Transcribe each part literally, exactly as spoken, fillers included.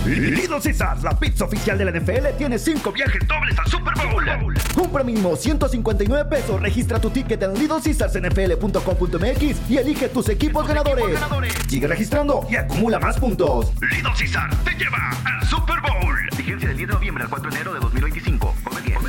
Little Caesars, la pizza oficial de la N F L, tiene cinco viajes dobles al Super Bowl. Compra mínimo ciento cincuenta y nueve pesos, registra tu ticket en little caesars n f l punto com punto m x y elige tus equipos ganadores. equipos ganadores. Sigue registrando y acumula más puntos. Little Caesars te lleva al Super Bowl. Vigencia del diez de noviembre al cuatro de enero de dos mil veinticinco. Come bien.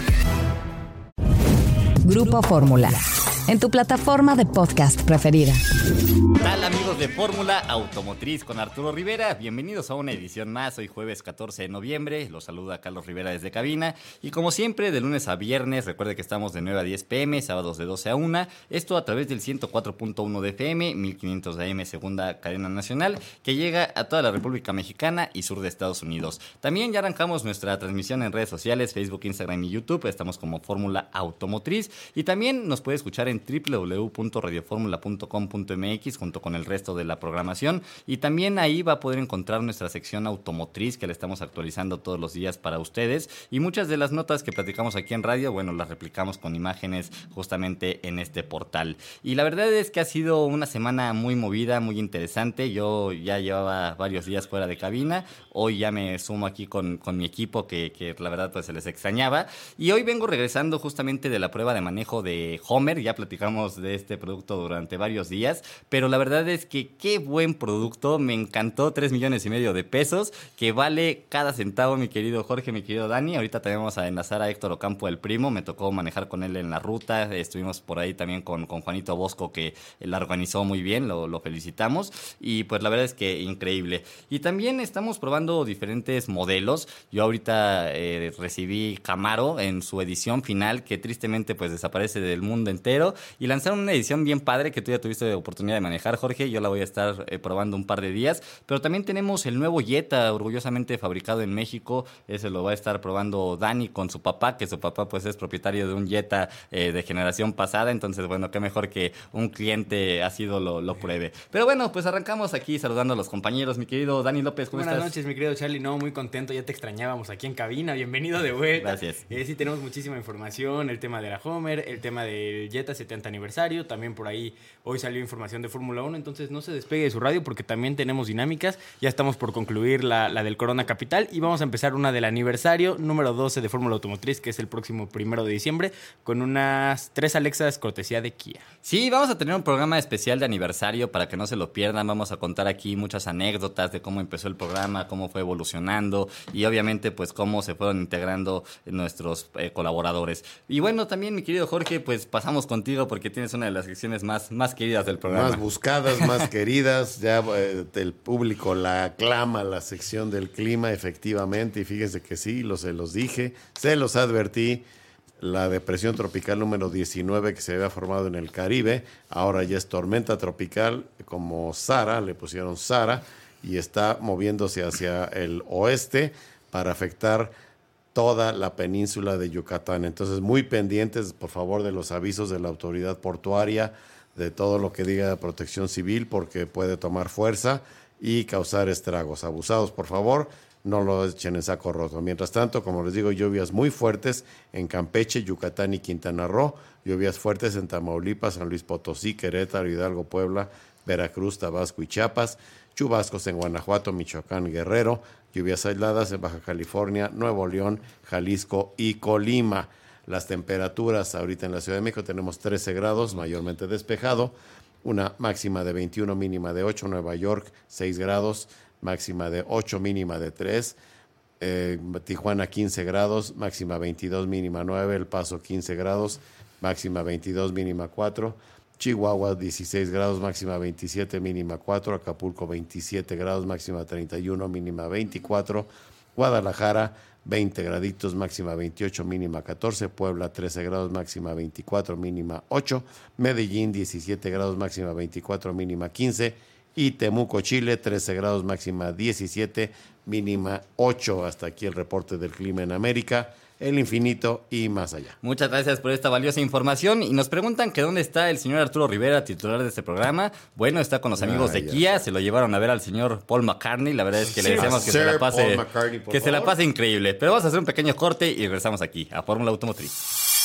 Grupo Fórmula, en tu plataforma de podcast preferida. ¿Qué tal, amigos de Fórmula Automotriz con Arturo Rivera? Bienvenidos a una edición más, hoy jueves catorce de noviembre. Los saluda Carlos Rivera desde cabina. Y como siempre, de lunes a viernes, recuerde que estamos de nueve a diez pm, sábados de doce a una. Esto a través del ciento cuatro punto uno de F M, mil quinientos de A M, segunda cadena nacional, que llega a toda la República Mexicana y sur de Estados Unidos. También ya arrancamos nuestra transmisión en redes sociales, Facebook, Instagram y YouTube. Estamos como Fórmula Automotriz. Y también nos puede escuchar en doble u doble u doble u punto radio fórmula punto com punto m x junto con el resto de la programación, y también ahí va a poder encontrar nuestra sección automotriz que la estamos actualizando todos los días para ustedes, y muchas de las notas que platicamos aquí en radio, bueno, las replicamos con imágenes justamente en este portal. Y la verdad es que ha sido una semana muy movida, muy interesante. Yo ya llevaba varios días fuera de cabina, hoy ya me sumo aquí con, con mi equipo que, que la verdad pues se les extrañaba, y hoy vengo regresando justamente de la prueba de manejo de Homer. Ya platicamos de este producto durante varios días, pero la verdad es que qué buen producto, me encantó, tres millones y medio de pesos, que vale cada centavo, mi querido Jorge, mi querido Dani. Ahorita también vamos a enlazar a Héctor Ocampo, el primo, me tocó manejar con él en la ruta, estuvimos por ahí también con, con Juanito Bosco, que la organizó muy bien, lo, lo felicitamos, y pues la verdad es que increíble. Y también estamos probando diferentes modelos. Yo ahorita eh, recibí Camaro en su edición final, que tristemente pues desaparece del mundo entero, y lanzaron una edición bien padre que tú ya tuviste oportunidad de manejar, Jorge. Yo la voy a estar eh, probando un par de días, pero también tenemos el nuevo Jetta, orgullosamente fabricado en México. Ese lo va a estar probando Dani con su papá, que su papá pues es propietario de un Jetta eh, de generación pasada, entonces bueno, qué mejor que un cliente así lo, lo pruebe. Pero bueno, pues arrancamos aquí saludando a los compañeros. Mi querido Dani López, ¿cómo Buenas estás? Buenas noches, mi querido Charlie. No, muy contento, ya te extrañábamos aquí en cabina. Bienvenido de vuelta. Gracias. Eh, sí, tenemos muchísima información, el tema de la Homer, el tema del Jetta setenta aniversario, también por ahí hoy salió información de Fórmula uno, entonces no se despegue de su radio porque también tenemos dinámicas. Ya estamos por concluir la, la del Corona Capital y vamos a empezar una del aniversario número doce de Fórmula Automotriz, que es el próximo primero de diciembre, con unas tres Alexas cortesía de Kia. Sí, vamos a tener un programa especial de aniversario para que no se lo pierdan. Vamos a contar aquí muchas anécdotas de cómo empezó el programa, cómo fue evolucionando y obviamente pues cómo se fueron integrando nuestros eh, colaboradores. Y bueno, también mi querido Jorge, pues pasamos contigo porque tienes una de las secciones más, más queridas del programa. Más buscadas, más queridas. Ya eh, el público la aclama, la sección del clima, efectivamente. Y fíjense que sí, lo, se los dije, se los advertí. La depresión tropical número diecinueve que se había formado en el Caribe, ahora ya es tormenta tropical, como Sara, le pusieron Sara, y está moviéndose hacia el oeste para afectar toda la península de Yucatán. Entonces, muy pendientes, por favor, de los avisos de la autoridad portuaria, de todo lo que diga Protección Civil, porque puede tomar fuerza y causar estragos. Abusados, por favor, no lo echen en saco roto. Mientras tanto, como les digo, lluvias muy fuertes en Campeche, Yucatán y Quintana Roo, lluvias fuertes en Tamaulipas, San Luis Potosí, Querétaro, Hidalgo, Puebla, Veracruz, Tabasco y Chiapas, chubascos en Guanajuato, Michoacán, Guerrero, lluvias aisladas en Baja California, Nuevo León, Jalisco y Colima. Las temperaturas ahorita en la Ciudad de México tenemos trece grados, mayormente despejado, una máxima de veintiuno, mínima de ocho, Nueva York seis grados, máxima de ocho, mínima de tres, eh, Tijuana quince grados, máxima veintidós, mínima nueve, El Paso quince grados, máxima veintidós, mínima cuatro, Chihuahua dieciséis grados, máxima veintisiete, mínima cuatro, Acapulco veintisiete grados, máxima treinta y uno, mínima veinticuatro, Guadalajara veinte graditos, máxima veintiocho, mínima catorce, Puebla trece grados, máxima veinticuatro, mínima ocho, Medellín diecisiete grados, máxima veinticuatro, mínima quince, y Temuco, Chile, trece grados, máxima diecisiete, mínima ocho. Hasta aquí el reporte del clima en América, el infinito y más allá. Muchas gracias por esta valiosa información. Y nos preguntan que dónde está el señor Arturo Rivera, titular de este programa. Bueno, está con los amigos ah, de Kia. Se lo llevaron a ver al señor Paul McCartney. La verdad es que sí, le deseamos que se la pase que se la pase increíble. Pero vamos a hacer un pequeño corte y regresamos aquí a Fórmula Automotriz.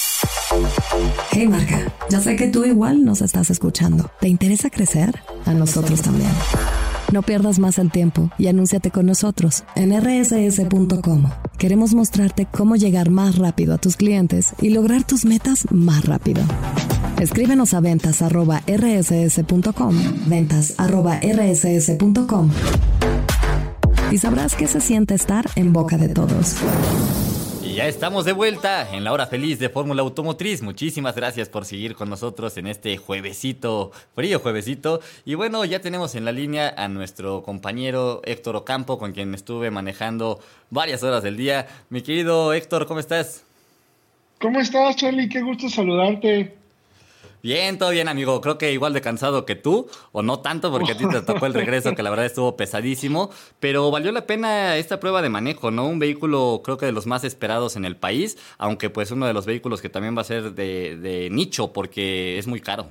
Hey marca, ya sé que tú igual nos estás escuchando. ¿Te interesa crecer? A nosotros también. No pierdas más el tiempo y anúnciate con nosotros en erre ese ese punto com. Queremos mostrarte cómo llegar más rápido a tus clientes y lograr tus metas más rápido. Escríbenos a ventas arroba erre ese ese punto com, ventas arroba erre ese ese punto com, y sabrás qué se siente estar en boca de todos. Y ya estamos de vuelta en la hora feliz de Fórmula Automotriz. Muchísimas gracias por seguir con nosotros en este juevesito, frío juevesito. Y bueno, ya tenemos en la línea a nuestro compañero Héctor Ocampo, con quien estuve manejando varias horas del día. Mi querido Héctor, ¿cómo estás? ¿Cómo estás, Charlie? Qué gusto saludarte. Bien, todo bien, amigo. Creo que igual de cansado que tú, o no tanto, porque a ti te tocó el regreso, que la verdad estuvo pesadísimo, pero valió la pena esta prueba de manejo, ¿no? Un vehículo, creo que de los más esperados en el país, aunque pues uno de los vehículos que también va a ser de, de nicho, porque es muy caro.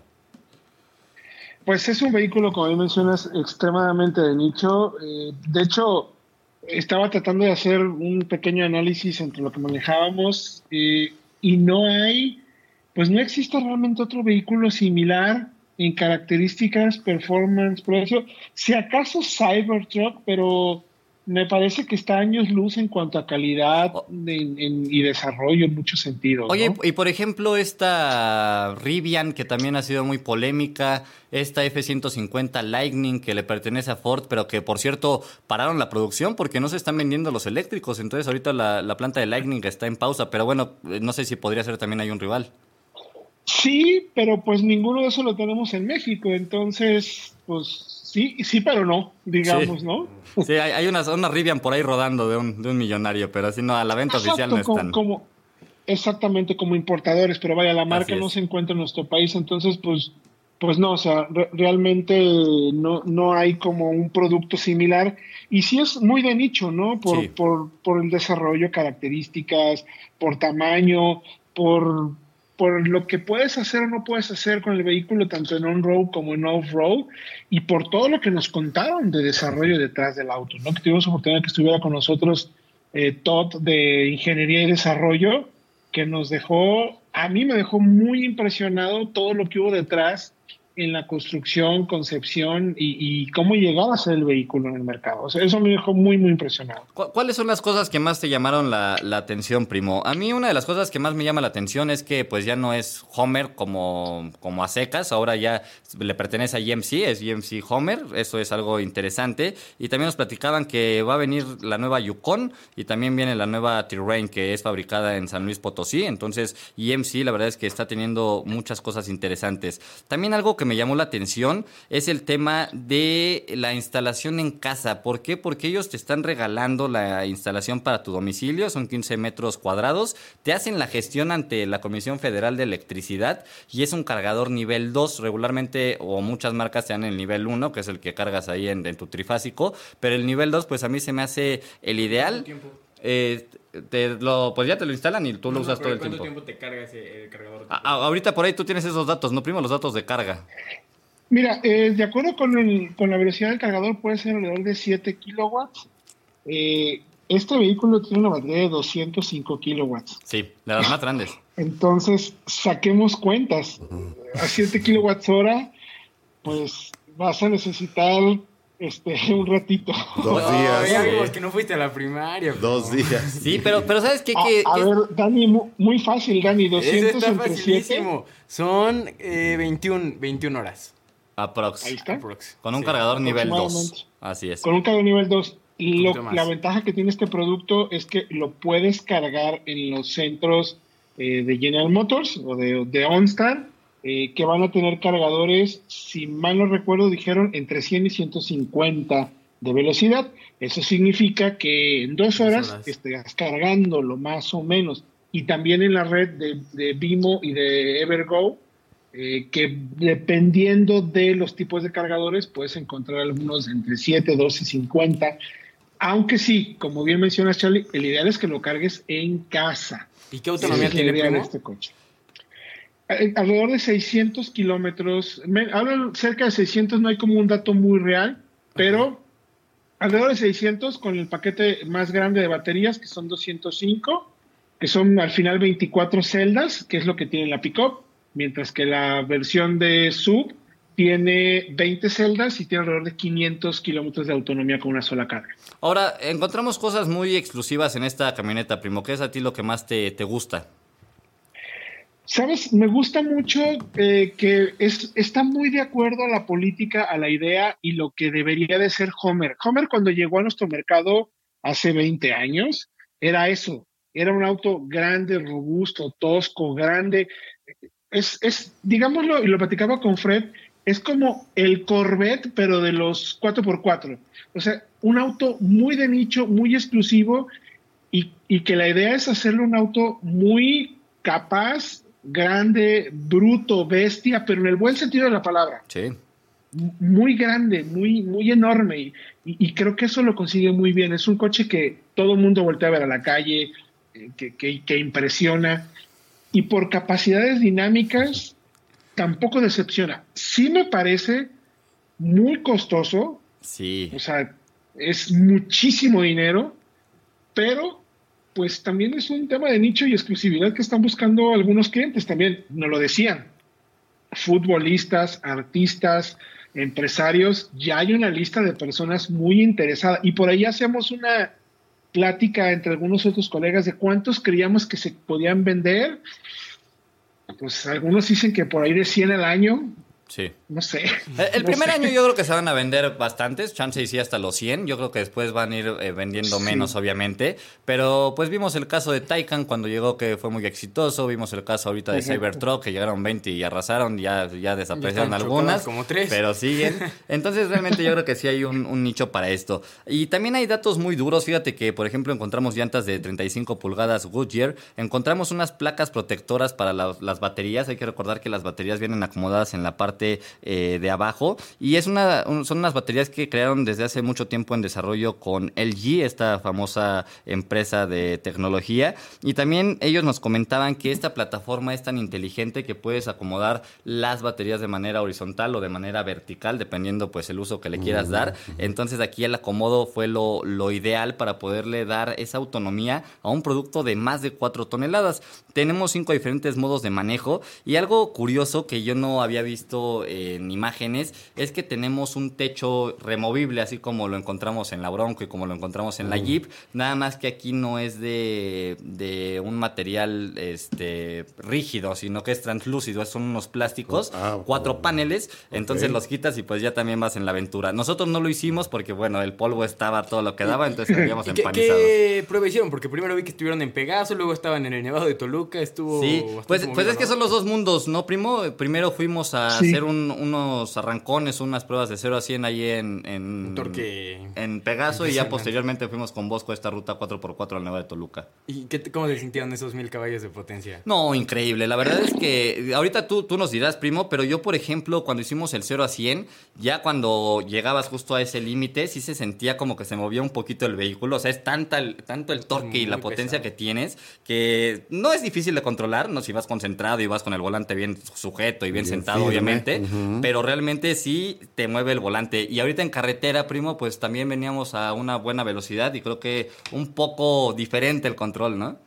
Pues es un vehículo, como bien mencionas, extremadamente de nicho. Eh, de hecho, estaba tratando de hacer un pequeño análisis entre lo que manejábamos eh, y no hay... Pues no existe realmente otro vehículo similar en características, performance, precio. Si acaso Cybertruck, pero me parece que está años luz en cuanto a calidad de, en, y desarrollo en muchos sentidos. Oye, ¿no? Y por ejemplo esta Rivian, que también ha sido muy polémica, esta F ciento cincuenta Lightning, que le pertenece a Ford, pero que por cierto pararon la producción porque no se están vendiendo los eléctricos. Entonces ahorita la, la planta de Lightning está en pausa, pero bueno, no sé si podría ser también hay un rival. Sí, pero pues ninguno de esos lo tenemos en México, entonces, pues sí, sí, pero no, digamos, sí. ¿no? Sí, hay, hay una, una Rivian por ahí rodando de un, de un millonario, pero así no, a la venta Exacto, oficial no están. Como, como, exactamente, como importadores, pero vaya, la marca no es. se encuentra en nuestro país, entonces, pues, pues no, o sea, re- realmente no, no hay como un producto similar, y sí es muy de nicho, ¿no? Por, Sí. por, por el desarrollo, características, por tamaño, por... por lo que puedes hacer o no puedes hacer con el vehículo, tanto en on-road como en off-road, y por todo lo que nos contaron de desarrollo detrás del auto, ¿no? Que tuvimos oportunidad que estuviera con nosotros eh, Todd de Ingeniería y Desarrollo, que nos dejó, a mí me dejó muy impresionado todo lo que hubo detrás en la construcción, concepción y, y cómo llegaba a ser el vehículo en el mercado. O sea, eso me dejó muy, muy impresionado. ¿Cu- ¿Cuáles son las cosas que más te llamaron la, la atención, primo? A mí una de las cosas que más me llama la atención es que pues ya no es Homer como, como a secas, ahora ya le pertenece a G M C, es G M C Homer, eso es algo interesante. Y también nos platicaban que va a venir la nueva Yukon y también viene la nueva Terrain, que es fabricada en San Luis Potosí. Entonces G M C la verdad es que está teniendo muchas cosas interesantes. También algo que me llamó la atención es el tema de la instalación en casa. ¿Por qué? Porque ellos te están regalando la instalación para tu domicilio, son quince metros cuadrados, te hacen la gestión ante la Comisión Federal de Electricidad y es un cargador nivel dos. Regularmente o muchas marcas te dan el nivel uno, que es el que cargas ahí en, en tu trifásico, pero el nivel dos pues a mí se me hace el ideal. Eh, te lo, pues ya te lo instalan y tú lo No, usas no, todo el ¿cuánto tiempo. tiempo te carga ese el cargador? A- a- ahorita por ahí tú tienes esos datos, ¿no, primo? Los datos de carga. Mira, eh, de acuerdo con, el, con la velocidad del cargador puede ser alrededor de siete kilowatts. Eh, este vehículo tiene una batería de doscientos cinco kilowatts. Sí, de las más grandes. Entonces, saquemos cuentas. A siete kilowatts hora, pues vas a necesitar este, un ratito. Dos No, días. ya eh, vimos que no fuiste a la primaria. Dos días. Sí, pero, pero ¿sabes qué? A, Que- a que- ver, Dani, mu- muy fácil, Dani, Eso doscientos está entre siete. facilísimo. Son eh, veintiuna, veintiuna horas. Aprox. Ahí está. Aprox. Con un Sí. cargador nivel aproximadamente. dos. Así es. Con un cargador nivel dos. Lo- poquito más. la ventaja que tiene este producto es que lo puedes cargar en los centros eh, de General Motors o de, de OnStar, eh, que van a tener cargadores, si mal no recuerdo, dijeron entre cien y ciento cincuenta de velocidad. Eso significa que en dos horas, horas. estés cargándolo más o menos. Y también en la red de, de Vimo y de Evergo, eh, que dependiendo de los tipos de cargadores, puedes encontrar algunos entre siete, doce, cincuenta. Aunque sí, como bien mencionas, Charlie, el ideal es que lo cargues en casa. ¿Y qué autonomía Ese es tiene, el ideal de primo? este coche. Eh, Alrededor de seiscientos kilómetros. Me- Hablan cerca de seiscientos, no hay como un dato muy real, pero alrededor de seiscientos con el paquete más grande de baterías, que son doscientos cinco, que son al final veinticuatro celdas, que es lo que tiene la pick-up, mientras que la versión de sub tiene veinte celdas y tiene alrededor de quinientos kilómetros de autonomía con una sola carga. Ahora, encontramos cosas muy exclusivas en esta camioneta, Primo. ¿Qué es a ti lo que más te, te gusta? ¿Sabes? Me gusta mucho eh, que es, está muy de acuerdo a la política, a la idea y lo que debería de ser Homer. Homer, cuando llegó a nuestro mercado hace veinte años, era eso. Era un auto grande, robusto, tosco, grande. Es, es digámoslo, y lo platicaba con Fred, es como el Corvette, pero de los cuatro por cuatro. O sea, un auto muy de nicho, muy exclusivo, y, y que la idea es hacerle un auto muy capaz, grande, bruto, bestia, pero en el buen sentido de la palabra. Sí. Muy grande, muy, muy enorme, y, y creo que eso lo consigue muy bien. Es un coche que todo el mundo voltea a ver a la calle, eh, que, que, que impresiona, y por capacidades dinámicas tampoco decepciona. Sí me parece muy costoso. Sí. O sea, es muchísimo dinero, pero pues también es un tema de nicho y exclusividad que están buscando algunos clientes. También nos lo decían, futbolistas, artistas, empresarios, ya hay una lista de personas muy interesadas. Y por ahí hacemos una plática entre algunos otros colegas de cuántos creíamos que se podían vender. Pues algunos dicen que por ahí de cien al año. Sí. No sé. El, el no primer sé. año yo creo que se van a vender bastantes, chance y sí hasta los cien, yo creo que después van a ir eh, vendiendo Sí. menos obviamente, pero pues vimos el caso de Taycan cuando llegó que fue muy exitoso, vimos el caso ahorita de Ujú. Cybertruck que llegaron veinte y arrasaron, ya, ya desaparecieron Ya están algunas, chocadas como tres. pero siguen, entonces realmente yo creo que sí hay un, un nicho para esto. Y también hay datos muy duros, fíjate que por ejemplo encontramos llantas de treinta y cinco pulgadas Goodyear, encontramos unas placas protectoras para la, las baterías, hay que recordar que las baterías vienen acomodadas en la parte eh, de abajo y es una un, son unas baterías que crearon desde hace mucho tiempo en desarrollo con L G, esta famosa empresa de tecnología, y también ellos nos comentaban que esta plataforma es tan inteligente que puedes acomodar las baterías de manera horizontal o de manera vertical dependiendo pues el uso que le quieras dar. Entonces aquí el acomodo fue lo, lo ideal para poderle dar esa autonomía a un producto de más de cuatro toneladas. Tenemos cinco diferentes modos de manejo y algo curioso que yo no había visto en imágenes es que tenemos un techo removible, así como lo encontramos en la Bronco y como lo encontramos en la Jeep, nada más que aquí no es de, de un material este, rígido, sino que es translúcido, son unos plásticos, Ah, cuatro oh. paneles, Ok. entonces los quitas y pues ya también vas en la aventura. Nosotros no lo hicimos porque bueno, el polvo estaba todo lo que daba, entonces salíamos ¿Y qué, empanizados. qué prueba hicieron? Porque primero vi que estuvieron en Pegaso, luego estaban en el Nevado de Toluca, estuvo... Sí, bastante pues, movido, pues es que ¿no? son los dos mundos, ¿no, primo? Primero fuimos a Sí. hacer un- unos arrancones, unas pruebas de cero a cien ahí en, en, Un torque en Pegaso y ya impresionante. posteriormente fuimos con Bosco a esta ruta cuatro por cuatro al Nevado de Toluca. ¿Y qué, cómo se sintieron esos mil caballos de potencia? No, increíble. La verdad es que ahorita tú, tú nos dirás, primo, pero yo, por ejemplo, cuando hicimos el cero a cien, ya cuando llegabas justo a ese límite, sí se sentía como que se movía un poquito el vehículo. O sea, es tanta el- tanto el torque y Muy la potencia pesado. que tienes que no es difícil de controlar, ¿no? Si vas concentrado y vas con el volante bien sujeto y bien, Bien sentado, firme. obviamente, Ujú. pero realmente sí te mueve el volante. Y ahorita en carretera, primo, pues también veníamos a una buena velocidad y creo que un poco diferente el control, ¿no?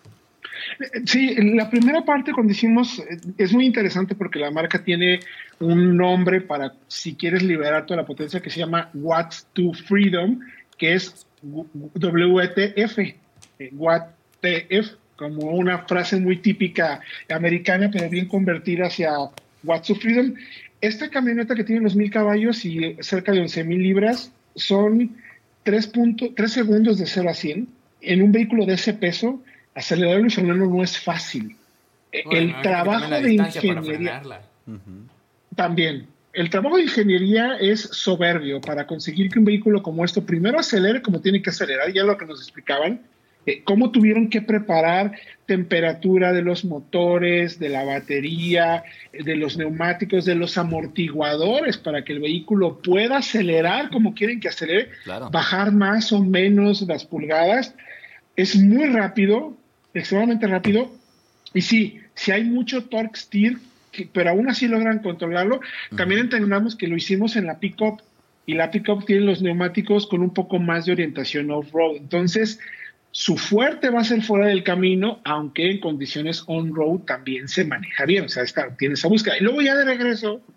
Sí, la primera parte cuando hicimos eh, es muy interesante porque la marca tiene un nombre para si quieres liberar toda la potencia que se llama Watts to Freedom, que es W T F, eh, Watt T F, como una frase muy típica americana, pero bien convertida hacia Watts to Freedom. Esta camioneta que tiene los mil caballos y cerca de once mil libras son tres segundos de cero a cien. En un vehículo de ese peso, acelerarlo y frenarlo no es fácil. Bueno, El imagino que trabajo también la de distancia para ingeniería frenarla. también. El trabajo de ingeniería es soberbio para conseguir que un vehículo como esto primero acelere como tiene que acelerar, ya lo que nos explicaban, eh, cómo tuvieron que preparar temperatura de los motores, de la batería, eh, de los neumáticos, de los amortiguadores para que el vehículo pueda acelerar como quieren que acelere, Claro. bajar más o menos las pulgadas. Es muy rápido, extremadamente rápido, y sí, si hay mucho torque steer, que- pero aún así logran controlarlo. También entendamos que lo hicimos en la pick-up, y la pick-up tiene los neumáticos con un poco más de orientación off-road. Entonces, su fuerte va a ser fuera del camino, aunque en condiciones on-road también se maneja bien, o sea, está, tiene esa búsqueda. Y luego ya de regreso,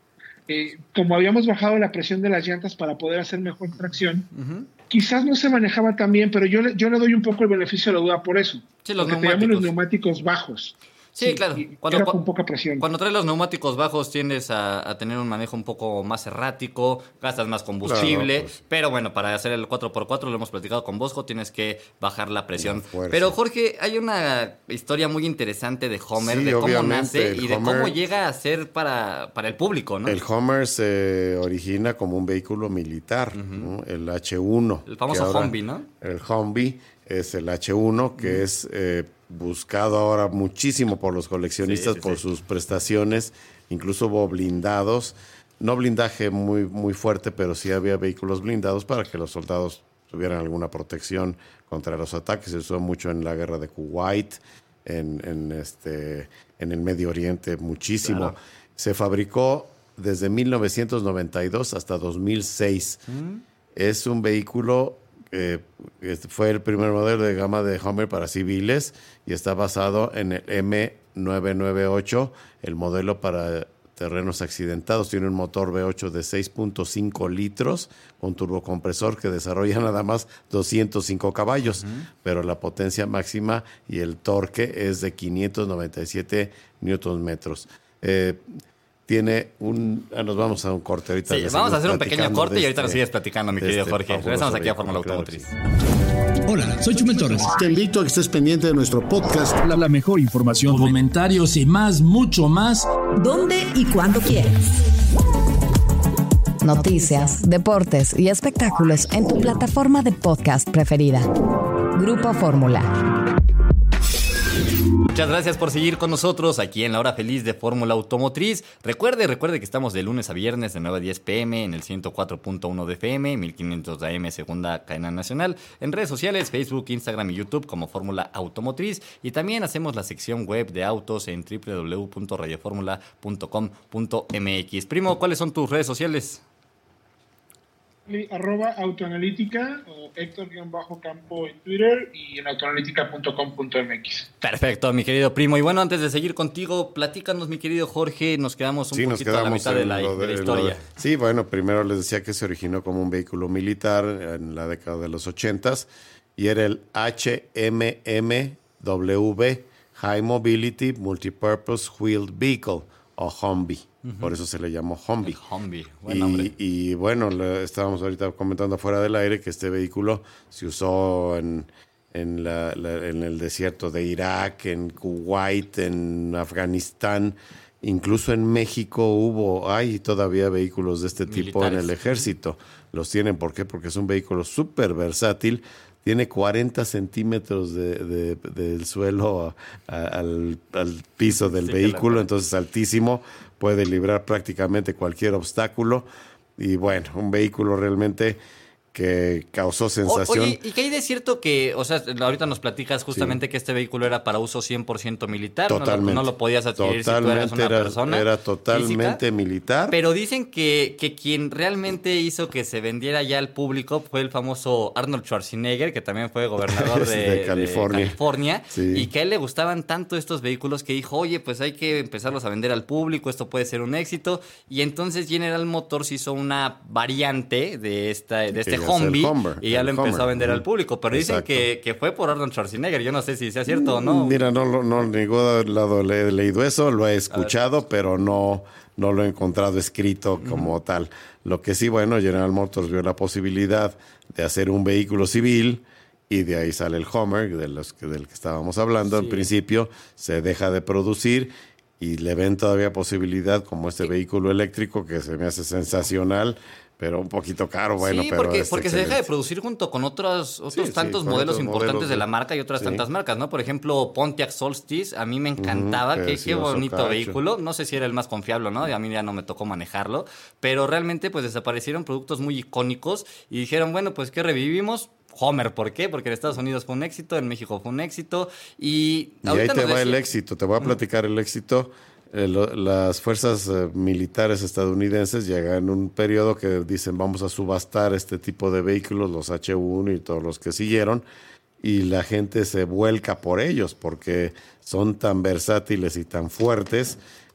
eh, como habíamos bajado la presión de las llantas para poder hacer mejor tracción, uh-huh. quizás no se manejaba tan bien, pero yo le, yo le doy un poco el beneficio de la duda por eso. Sí, los porque teníamos los neumáticos bajos. Sí, sí, claro. Cuando, era con poca presión. Cuando traes los neumáticos bajos tiendes a, a tener un manejo un poco más errático, gastas más combustible, claro, pues. Pero bueno, para hacer el cuatro por cuatro, lo hemos platicado con Bosco, tienes que bajar la presión. Pero Jorge, hay una historia muy interesante de Homer, sí, de cómo nace y de Homer, cómo llega a ser para, para el público, ¿no? El Homer se origina como un vehículo militar, uh-huh. ¿no? El hache uno. El famoso Humvee, ¿no? El Humvee es el hache uno, que uh-huh. es... Eh, buscado ahora muchísimo por los coleccionistas, sí, sí, por sí. sus prestaciones, incluso hubo blindados, no blindaje muy, muy fuerte, pero sí había vehículos blindados para que los soldados tuvieran alguna protección contra los ataques. Se usó mucho en la guerra de Kuwait, en, en, este, en el Medio Oriente muchísimo. Claro. Se fabricó desde mil novecientos noventa y dos hasta dos mil seis. ¿Mm? Es un vehículo... Eh, fue el primer modelo de gama de Homer para civiles y está basado en el eme novecientos noventa y ocho, el modelo para terrenos accidentados. Tiene un motor V ocho de seis punto cinco litros con turbocompresor que desarrolla nada más doscientos cinco caballos, uh-huh. pero la potencia máxima y el torque es de quinientos noventa y siete newton metros. Eh, Tiene un... Ah, nos vamos a un corte ahorita. Sí, vamos a hacer un pequeño corte y ahorita este, nos sigues platicando, mi querido este Jorge. Regresamos aquí a Fórmula Automotriz. Claro. Hola, soy Chumel Torres. Te invito a que estés pendiente de nuestro podcast. La, la mejor información, comentarios y más, mucho más. ¿Dónde y cuándo quieres? Noticias, deportes y espectáculos en tu plataforma de podcast preferida. Grupo Fórmula. Muchas gracias por seguir con nosotros aquí en la hora feliz de Fórmula Automotriz. Recuerde, recuerde que estamos de lunes a viernes de nueve a diez pm en el ciento cuatro punto uno de F M, mil quinientos A M, segunda cadena nacional. En redes sociales, Facebook, Instagram y YouTube como Fórmula Automotriz. Y también hacemos la sección web de autos en doble u doble u doble u punto radio fórmula punto com punto m x. Primo, ¿cuáles son tus redes sociales? Arroba autoanalítica o Héctor-Campo en Twitter y en autoanalítica punto com punto m x. Perfecto, mi querido Primo. Y bueno, antes de seguir contigo, platícanos, mi querido Jorge, nos quedamos un sí, poquito a la mitad de la, de, de la historia. De, sí, bueno, primero les decía que se originó como un vehículo militar en la década de los ochentas y era el H M M W, High Mobility Multipurpose Wheeled Vehicle, o Humvee. Uh-huh. Por eso se le llamó Humvee. El Humvee, buen nombre. Y, y bueno, le, estábamos ahorita comentando fuera del aire que este vehículo se usó en, en, la, la, en el desierto de Irak, en Kuwait, en Afganistán, incluso en México hubo, hay todavía vehículos de este tipo militares en el ejército. Los tienen, ¿por qué? Porque es un vehículo súper versátil. Tiene cuarenta centímetros de, de, del suelo a, a, al, al piso del sí, vehículo, la... entonces altísimo, puede librar prácticamente cualquier obstáculo. Y bueno, un vehículo realmente que causó sensación. Oye, ¿y qué hay de cierto que, o sea, ahorita nos platicas justamente sí. que este vehículo era para uso cien por ciento militar? Totalmente. No lo, no lo podías adquirir totalmente si tú eras una era, persona Era totalmente física, militar. Pero dicen que, que quien realmente hizo que se vendiera ya al público fue el famoso Arnold Schwarzenegger, que también fue gobernador de, de California. De California sí. Y que a él le gustaban tanto estos vehículos que dijo, oye, pues hay que empezarlos a vender al público, esto puede ser un éxito. Y entonces General Motors hizo una variante de, esta, de este Humvee. Y ya lo empezó Homer. a vender al público. Pero dicen que, que fue por Arnold Schwarzenegger. Yo no sé si sea cierto o no. Mira, no, no, no ningún lado le he leído eso. Lo he escuchado, pero no, no lo he encontrado escrito como uh-huh. tal. Lo que sí, bueno, General Motors vio la posibilidad de hacer un vehículo civil y de ahí sale el Homer, de los que, del que estábamos hablando. Sí. En principio se deja de producir y le ven todavía posibilidad como este sí. vehículo eléctrico que se me hace sensacional. Pero un poquito caro, bueno, sí, pero porque, este porque se deja de producir junto con otros, otros sí, tantos sí, modelos otros importantes modelos, de la marca y otras sí. tantas marcas, ¿no? Por ejemplo, Pontiac Solstice, a mí me encantaba, uh-huh, que qué bonito cacho. vehículo. No sé si era el más confiable, ¿no? A mí ya no me tocó manejarlo, pero realmente pues desaparecieron productos muy icónicos y dijeron, bueno, pues ¿qué revivimos? Homer, ¿por qué? Porque en Estados Unidos fue un éxito, en México fue un éxito y... Y ahí te va decía... el éxito, te voy a platicar uh-huh. el éxito. Eh, lo, las fuerzas eh, militares estadounidenses llegan en un periodo que dicen vamos a subastar este tipo de vehículos, los hache uno y todos los que siguieron, y la gente se vuelca por ellos porque son tan versátiles y tan fuertes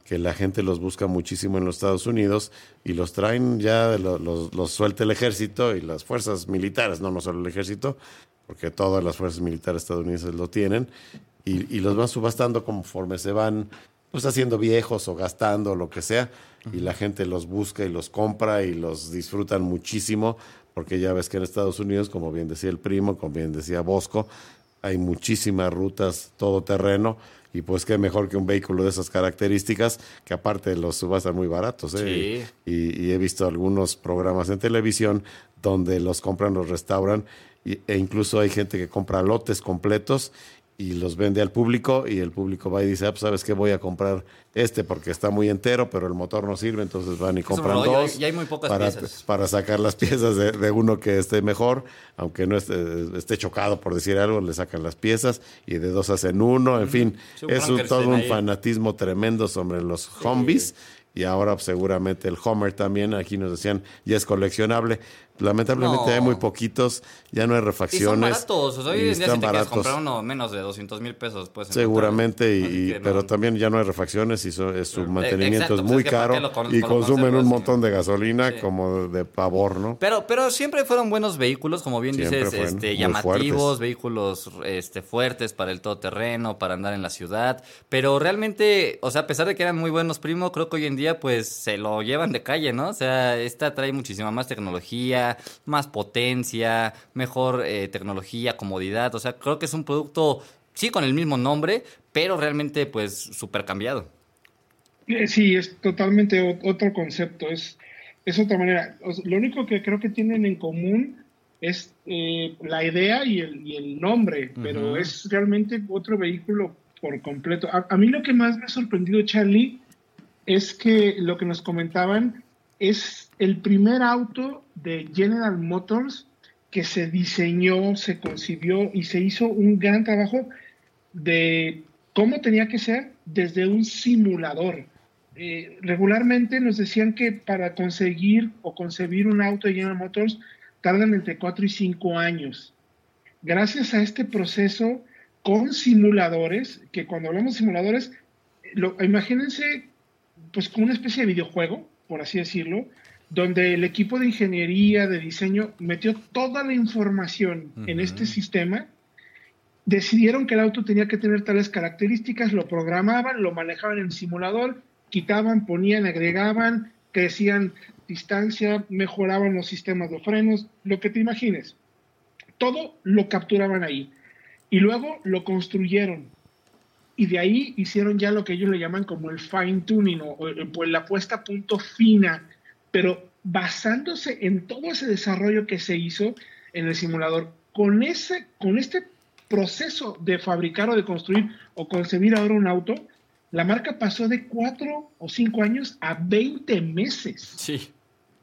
que la gente los busca muchísimo en los Estados Unidos y los traen ya, los, los, los suelta el ejército y las fuerzas militares, no, no solo el ejército, porque todas las fuerzas militares estadounidenses lo tienen, y, y los van subastando conforme se van pues haciendo viejos o gastando, lo que sea, y la gente los busca y los compra y los disfrutan muchísimo, porque ya ves que en Estados Unidos, como bien decía el primo, como bien decía Bosco, hay muchísimas rutas todoterreno, y pues qué mejor que un vehículo de esas características, que aparte los subastan muy baratos, ¿eh? Sí. Y, y he visto algunos programas en televisión donde los compran, los restauran, y, e incluso hay gente que compra lotes completos y los vende al público, y el público va y dice, ah, pues sabes qué, voy a comprar este porque está muy entero, pero el motor no sirve, entonces van y compran rollo, dos y hay muy pocas para, piezas. para sacar las piezas de, de uno que esté mejor, aunque no esté, esté chocado, por decir algo, le sacan las piezas y de dos hacen uno, en fin, Sí, un es un, todo un ahí. fanatismo tremendo sobre los Humvees. Y ahora pues, seguramente el Hummer también, aquí nos decían, ya es coleccionable. Lamentablemente No. hay muy poquitos, ya no hay Y refacciones. son baratos. O sea, hoy y en día si están te quieres baratos. comprar uno menos de doscientos mil pesos, pues. Seguramente, y, y- que no. pero también ya no hay refacciones y so- es su mantenimiento exacto, es pues muy es que ¿para caro qué lo con- y lo consumen un conservas? montón de gasolina Sí. como de pavor, ¿no? Pero, pero siempre fueron buenos vehículos, como bien Siempre dices, fueron este, muy llamativos, fuertes. vehículos este, fuertes para el todoterreno, para andar en la ciudad. Pero realmente, o sea, a pesar de que eran muy buenos, primo, creo que hoy en día, pues, se lo llevan de calle, ¿no? O sea, esta trae muchísima más tecnología, más potencia, mejor eh, tecnología, comodidad. O sea, creo que es un producto, sí, con el mismo nombre, pero realmente, pues, súper cambiado. Eh, Sí, es totalmente o- otro concepto, es, es otra manera. O sea, lo único que creo que tienen en común es eh, la idea y el, y el nombre, pero Ujú. es realmente otro vehículo por completo. A, a mí lo que más me ha sorprendido, Charlie, es que lo que nos comentaban es el primer auto de General Motors que se diseñó, se concibió y se hizo un gran trabajo de cómo tenía que ser desde un simulador. Eh, regularmente nos decían que para conseguir o concebir un auto de General Motors tardan entre cuatro y cinco años. Gracias a este proceso con simuladores, que cuando hablamos de simuladores, lo, imagínense pues como una especie de videojuego, por así decirlo, donde el equipo de ingeniería, de diseño, metió toda la información uh-huh. en este sistema. Decidieron que el auto tenía que tener tales características, lo programaban, lo manejaban en el simulador, quitaban, ponían, agregaban, crecían distancia, mejoraban los sistemas de frenos, lo que te imagines. Todo lo capturaban ahí. Y luego lo construyeron. Y de ahí hicieron ya lo que ellos le llaman como el fine tuning, o, o pues la puesta a punto fina, pero basándose en todo ese desarrollo que se hizo en el simulador. Con, ese, con este proceso de fabricar o de construir o concebir ahora un auto, la marca pasó de cuatro o cinco años a veinte meses. Sí, sí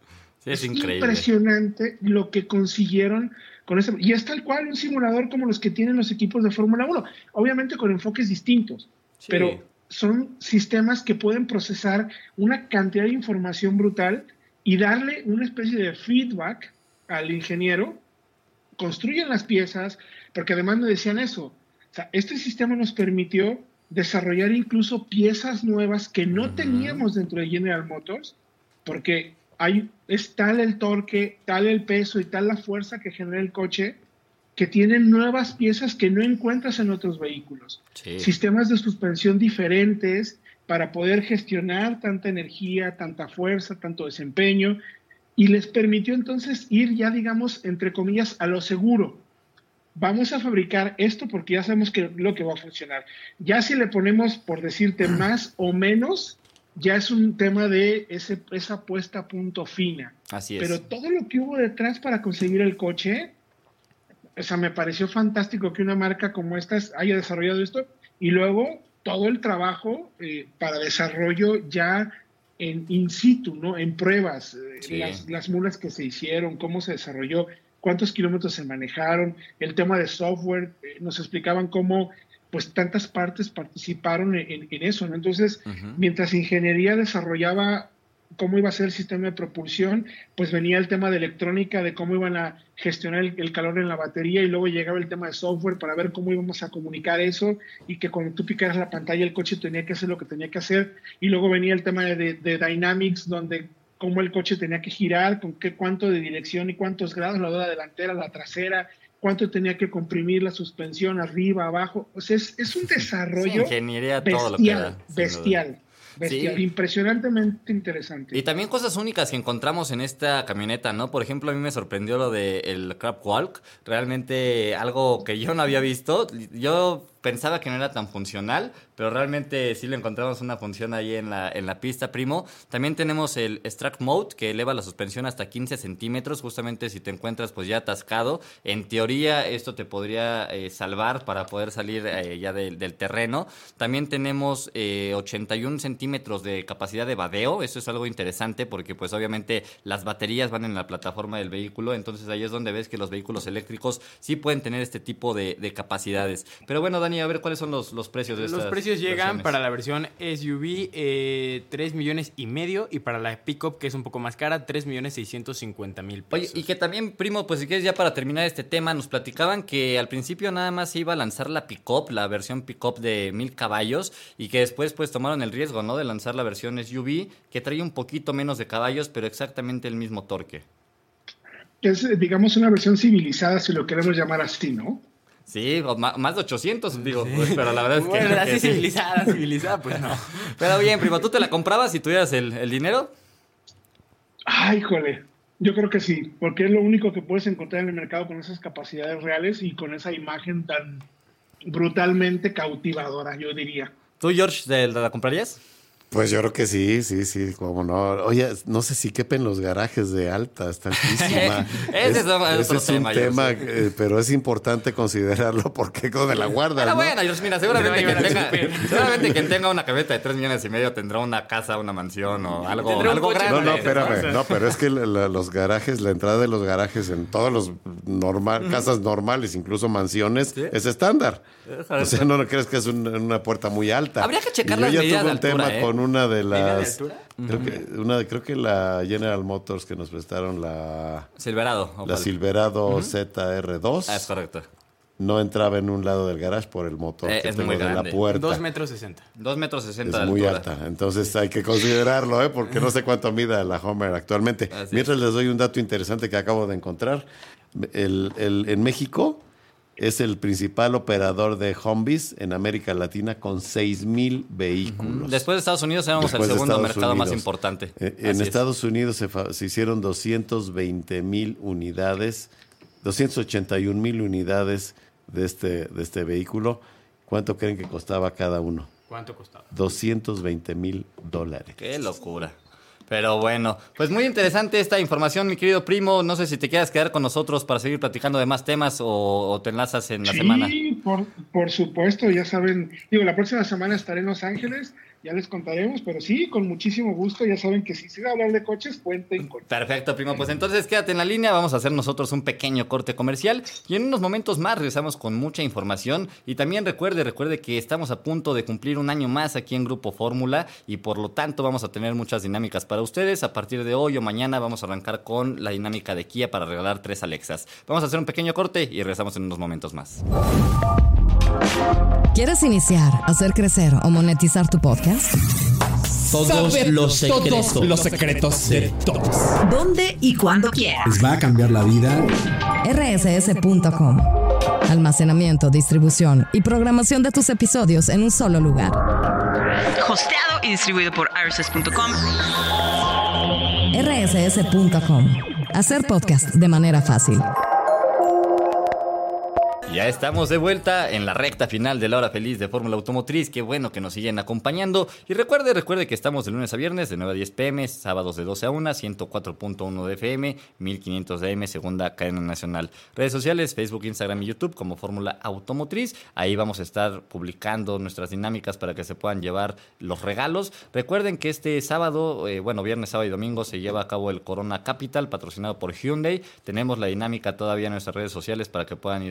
es, es increíble. Impresionante lo que consiguieron con ese, y es tal cual un simulador como los que tienen los equipos de Fórmula uno, obviamente con enfoques distintos, sí. pero son sistemas que pueden procesar una cantidad de información brutal y darle una especie de feedback al ingeniero. Construyen las piezas, porque además me decían eso, o sea, este sistema nos permitió desarrollar incluso piezas nuevas que no uh-huh. teníamos dentro de General Motors, porque hay, es tal el torque, tal el peso y tal la fuerza que genera el coche, que tienen nuevas piezas que no encuentras en otros vehículos. Sí. Sistemas de suspensión diferentes para poder gestionar tanta energía, tanta fuerza, tanto desempeño, y les permitió entonces ir ya, digamos, entre comillas, a lo seguro. Vamos a fabricar esto porque ya sabemos que lo que va a funcionar. Ya si le ponemos, por decirte, más o menos, ya es un tema de ese, esa puesta a punto fina. Así es. Pero todo lo que hubo detrás para conseguir el coche, o sea, me pareció fantástico que una marca como esta haya desarrollado esto, y luego todo el trabajo eh, para desarrollo ya en in situ, ¿no? En pruebas, sí. las, las mulas que se hicieron, cómo se desarrolló, cuántos kilómetros se manejaron, el tema de software, eh, nos explicaban cómo pues tantas partes participaron en, en eso, ¿no? Entonces, uh-huh. mientras ingeniería desarrollaba cómo iba a ser el sistema de propulsión, pues venía el tema de electrónica, de cómo iban a gestionar el, el calor en la batería, y luego llegaba el tema de software para ver cómo íbamos a comunicar eso, y que cuando tú picaras la pantalla el coche tenía que hacer lo que tenía que hacer, y luego venía el tema de, de, de Dynamics, donde cómo el coche tenía que girar, con qué cuánto de dirección y cuántos grados, la rueda delantera, la trasera, cuánto tenía que comprimir la suspensión arriba, abajo. O sea, es, es un desarrollo sí, ingeniería, bestial, todo lo que da, bestial. Bestial, sí. Impresionantemente interesante. Y también cosas únicas que encontramos en esta camioneta, ¿no? Por ejemplo, a mí me sorprendió lo del Crab Walk. Realmente algo que yo no había visto. Yo pensaba que no era tan funcional, pero realmente sí le encontramos una función ahí en la, en la pista, primo. También tenemos el Extract Mode, que eleva la suspensión hasta quince centímetros, justamente si te encuentras pues ya atascado. En teoría esto te podría eh, salvar para poder salir eh, ya de, del terreno. También tenemos eh, ochenta y un centímetros de capacidad de vadeo. Eso es algo interesante porque pues obviamente las baterías van en la plataforma del vehículo, entonces ahí es donde ves que los vehículos eléctricos sí pueden tener este tipo de, de capacidades. Pero bueno, Dani, a ver cuáles son los, los precios de estas Los precios llegan versiones. Para la versión S U V eh, tres millones y medio, y para la pickup, que es un poco más cara, tres millones seiscientos cincuenta mil pesos. Oye, y que también, primo, pues si quieres ya para terminar este tema, nos platicaban que al principio nada más se iba a lanzar la pickup, la versión pickup de mil caballos, y que después pues tomaron el riesgo, ¿no?, de lanzar la versión S U V, que trae un poquito menos de caballos, pero exactamente el mismo torque. Es, digamos, una versión civilizada, si lo queremos llamar así, ¿no? Sí, más de ochocientos, digo, sí. Pues, pero la verdad es que... Bueno, así que sí. civilizada, civilizada, pues no. Pero bien, primo, ¿tú te la comprabas si tuvieras el, el dinero? Ay, híjole, yo creo que sí, porque es lo único que puedes encontrar en el mercado con esas capacidades reales y con esa imagen tan brutalmente cautivadora, yo diría. ¿Tú, George, de, de la comprarías? Pues yo creo que sí, sí, sí, cómo no. Oye, no sé si quepen los garajes de alta, está altísima. ese es, es, otro ese es tema, un tema, eh, pero es importante considerarlo porque ¿dónde la guardas? Pero ¿no? bueno, George, mira, seguramente quien, tenga, seguramente quien tenga una camioneta de tres millones y medio tendrá una casa, una mansión o algo, algo grande. No, no, espérame, no, pero es que la, la, los garajes, la entrada de los garajes en todos los normal, uh-huh. casas normales, incluso mansiones, ¿sí? Es estándar. O sea, no, no crees que es un, una puerta muy alta. Habría que checar y las yo medidas ya tuve de un altura, tema ¿eh? con una de las... ¿De altura? Creo, Uh-huh. que, una, creo que la General Motors que nos prestaron la... Silverado. La Silverado uh-huh. Z R dos. Ah, es correcto. No entraba en un lado del garage por el motor eh, que es tengo muy de grande. la puerta. Dos metros sesenta. Dos metros sesenta es de muy altura. alta, entonces hay que considerarlo, ¿eh? Porque no sé cuánto mida la Homer actualmente. Así Mientras es. les doy un dato interesante que acabo de encontrar. El, el, en México es el principal operador de Humvees en América Latina con seis mil vehículos. Uh-huh. Después de Estados Unidos éramos Después el segundo Estados mercado Unidos. más importante. Eh, en Así Estados es. Unidos se, fa- se hicieron doscientos veinte mil unidades, doscientos ochenta y un mil unidades de este, de este vehículo. ¿Cuánto creen que costaba cada uno? ¿Cuánto costaba? doscientos veinte mil dólares. Qué locura. Pero bueno, pues muy interesante esta información, mi querido primo. No sé si te quieras quedar con nosotros para seguir platicando de más temas o, o te enlazas en la sí, semana. Sí, por, por supuesto, ya saben. Digo, la próxima semana estaré en Los Ángeles, ya les contaremos, pero sí, con muchísimo gusto. Ya saben que si se va a hablar de coches, cuenten con. Perfecto, primo. Pues entonces quédate en la línea. Vamos a hacer nosotros un pequeño corte comercial y en unos momentos más regresamos con mucha información. Y también recuerde, recuerde que estamos a punto de cumplir un año más aquí en Grupo Fórmula y por lo tanto vamos a tener muchas dinámicas para ustedes. A partir de hoy o mañana vamos a arrancar con la dinámica de Kia para regalar tres Alexas. Vamos a hacer un pequeño corte y regresamos en unos momentos más. ¿Quieres iniciar, hacer crecer o monetizar tu podcast? Todos Saber los secretos, todos los secretos de todos. ¿Dónde y cuándo quieras? ¿Les va a cambiar la vida? R S S punto com. Almacenamiento, distribución y programación de tus episodios en un solo lugar. Hosteado y distribuido por R S S punto com. R S S punto com. Hacer podcast de manera fácil. Ya estamos de vuelta en la recta final de la hora feliz de Fórmula Automotriz. Qué bueno que nos siguen acompañando. Y recuerde, recuerde que estamos de lunes a viernes de nueve a diez pm, sábados de doce a una, ciento cuatro punto uno de F M, mil quinientos de A M, segunda cadena nacional. Redes sociales, Facebook, Instagram y YouTube como Fórmula Automotriz. Ahí vamos a estar publicando nuestras dinámicas para que se puedan llevar los regalos. Recuerden que este sábado, eh, bueno, viernes, sábado y domingo se lleva a cabo el Corona Capital, patrocinado por Hyundai. Tenemos la dinámica todavía en nuestras redes sociales para que puedan ir a este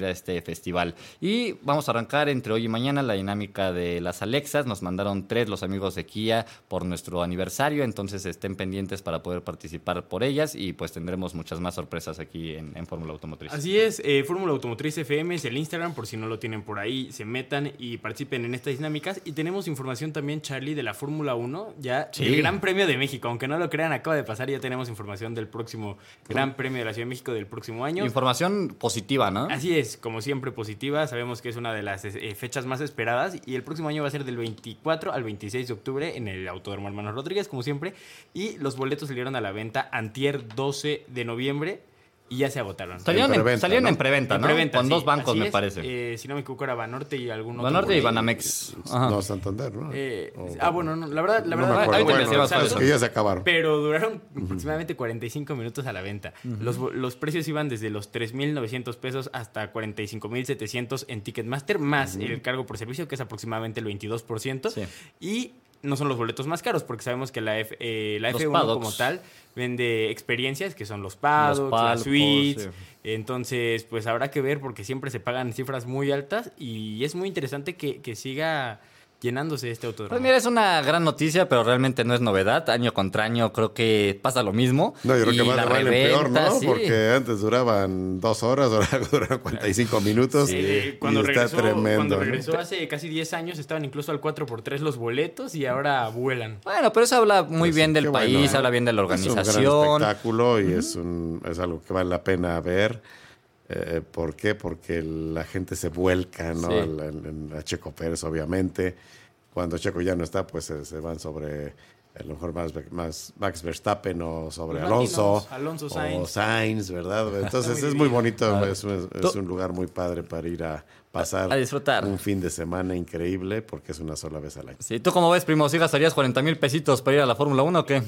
festival. Y vamos a arrancar entre hoy y mañana la dinámica de las Alexas. Nos mandaron tres los amigos de Kia por nuestro aniversario, entonces estén pendientes para poder participar por ellas y pues tendremos muchas más sorpresas aquí en, en Fórmula Automotriz. Así es, eh, Fórmula Automotriz F M es el Instagram, por si no lo tienen por ahí, se metan y participen en estas dinámicas. Y tenemos información también, Charlie, de la Fórmula uno, ya Sí. el Gran Premio de México. Aunque no lo crean, acaba de pasar, ya tenemos información del próximo Gran Premio de la Ciudad de México del próximo año. Información positiva, ¿no? Así es, como siempre positiva, sabemos que es una de las eh, fechas más esperadas y el próximo año va a ser del veinticuatro al veintiséis de octubre en el Autódromo Hermanos Rodríguez, como siempre, y los boletos salieron a la venta antier doce de noviembre y ya se agotaron. Salieron en, preventa, salieron ¿no? en preventa, En ¿no? preventa, Con sí, dos bancos, así me es. parece. Eh, si no me equivoco era Banorte y algún otro. Banorte por y ahí. Banamex. Ajá. No, Santander, ¿no? Eh, O- ah, bueno, no, la verdad, la no verdad, me acuerdo. ahorita Bueno, investigamos sabes eso. que ya se acabaron. pero duraron aproximadamente cuarenta y cinco minutos a la venta. los, bo- los precios iban desde los tres mil novecientos pesos hasta cuarenta y cinco mil setecientos en Ticketmaster, más el cargo por servicio, que es aproximadamente el veintidós por ciento. Sí. Y no son los boletos más caros, porque sabemos que la, F, eh, la Los F uno paddocks. como tal vende experiencias, que son los paddocks, Los las palcos, suites. sí. Entonces, pues habrá que ver, porque siempre se pagan cifras muy altas y es muy interesante que, que siga llenándose este autódromo. Pues mira, es una gran noticia, pero realmente no es novedad. Año contra año creo que pasa lo mismo. No, yo creo Y que más la le vale peor, reventa, ¿no? sí. Porque antes duraban dos horas, ahora duran cuarenta y cinco minutos. Sí, y cuando, está regresó, tremendo. cuando ¿no? regresó hace casi diez años estaban incluso al cuatro por tres los boletos y ahora vuelan. Bueno, pero eso habla muy Pues, bien del qué país, bueno. habla bien de la Es un organización. gran espectáculo y es, un, es algo que vale la pena ver. Eh, ¿Por qué? Porque la gente se vuelca, ¿no? Sí. Al- al- a Checo Pérez, obviamente. Cuando Checo ya no está, pues se, se van sobre a lo mejor más, más Max Verstappen o sobre Los Alonso. latinos, Alonso, Sainz. O Sainz, ¿verdad? Entonces Muy es muy bien. bonito, es, un- es Tú- un lugar muy padre para ir a pasar A disfrutar. un fin de semana increíble porque es una sola vez al año. Sí, ¿tú cómo ves, primo? ¿Sí gastarías cuarenta mil pesitos para ir a la Fórmula uno o qué?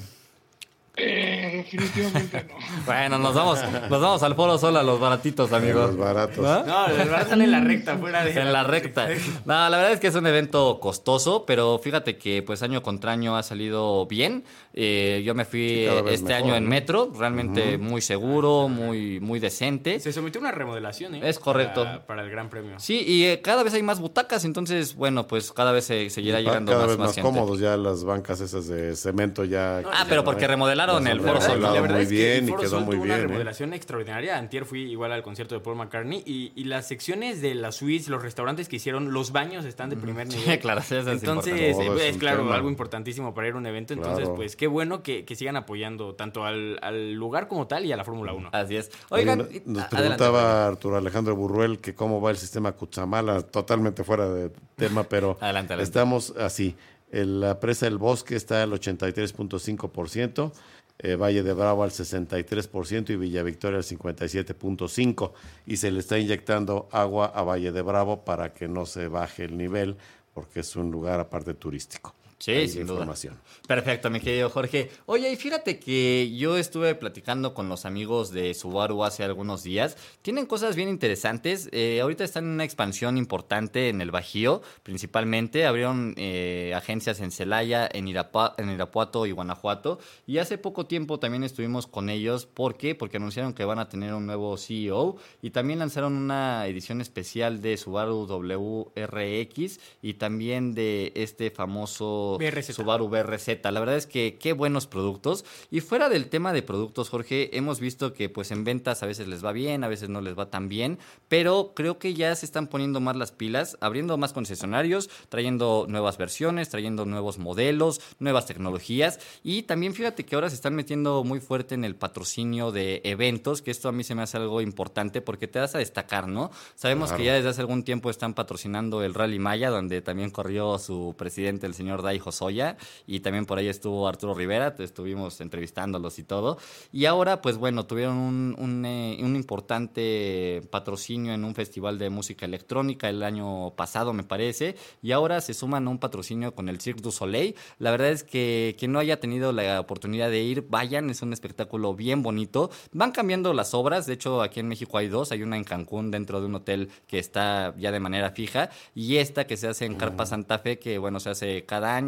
Eh, definitivamente no. Bueno, nos vamos, nos vamos al Foro Sol a los baratitos, amigos. Los baratos. ¿No? No, de verdad sale en la recta, fuera de... En la recta. No, la verdad es que es un evento costoso, pero fíjate que pues año contra año ha salido bien. Eh, yo me fui Sí, cada vez este mejor, año en ¿no? metro, realmente muy seguro, muy, muy decente. Se sometió a una remodelación, ¿eh? Es correcto. Para, para el Gran Premio. Sí, y eh, cada vez hay más butacas, entonces, bueno, pues cada vez se seguirá Ah, llegando cada más, vez más más gente. cómodos ya las bancas esas de cemento ya. Ah, pero porque remodelaron Las el han Foro Sol. remodelado La verdad muy es que bien el y Foro quedó Sol muy tuvo bien. una ¿eh? remodelación extraordinaria. Antier fui igual al concierto de Paul McCartney y, y las secciones de las suites, los restaurantes que hicieron, los baños están de primer nivel. Sí, claro, sí, eso es Entonces, importante. Todo eh, es es un claro, tema. algo importantísimo para ir a un evento. Entonces, Claro. pues qué bueno que, que sigan apoyando tanto al, al lugar como tal y a la Fórmula uno. Así es. Oigan, Oigan, nos adelante, preguntaba Arturo Alejandro Burruel que cómo va el sistema Cuchamala, totalmente fuera de tema, pero Adelante, adelante. estamos así. El- La presa del Bosque está al ochenta y tres punto cinco por ciento, eh, Valle de Bravo al sesenta y tres por ciento y Villa Victoria al cincuenta y siete punto cinco por ciento. Y se le está inyectando agua a Valle de Bravo para que no se baje el nivel, porque es un lugar aparte turístico. Sí, Ahí sin de duda. información. Perfecto, mi querido Jorge. Oye, y fíjate que yo estuve platicando con los amigos de Subaru hace algunos días. Tienen cosas bien interesantes. Eh, ahorita están en una expansión importante en el Bajío, principalmente. Abrieron eh, agencias en Celaya, en, Irapa- en Irapuato y Guanajuato. Y hace poco tiempo también estuvimos con ellos. ¿Por qué? Porque anunciaron que van a tener un nuevo C E O y también lanzaron una edición especial de Subaru W R X y también de este famoso B R Z. Subaru B R Z. La verdad es que qué buenos productos. Y fuera del tema de productos, Jorge, hemos visto que pues en ventas a veces les va bien, a veces no les va tan bien, pero creo que ya se están poniendo más las pilas, abriendo más concesionarios, trayendo nuevas versiones, trayendo nuevos modelos, nuevas tecnologías y también fíjate que ahora se están metiendo muy fuerte en el patrocinio de eventos, que esto a mí se me hace algo importante porque te das a destacar, ¿no? Sabemos Claro. que ya desde hace algún tiempo están patrocinando el Rally Maya, donde también corrió su presidente, el señor Dai Josoya, y también por ahí estuvo Arturo Rivera, te estuvimos entrevistándolos y todo. Y ahora, pues bueno, tuvieron un, un, eh, un importante patrocinio en un festival de música electrónica el año pasado, me parece, y ahora se suman a un patrocinio con el Cirque du Soleil. La verdad es que quien no haya tenido la oportunidad de ir, vayan, es un espectáculo bien bonito. Van cambiando las obras, de hecho aquí en México hay dos, hay una en Cancún dentro de un hotel que está ya de manera fija, y esta que se hace en Carpa Santa Fe, que bueno, se hace cada año,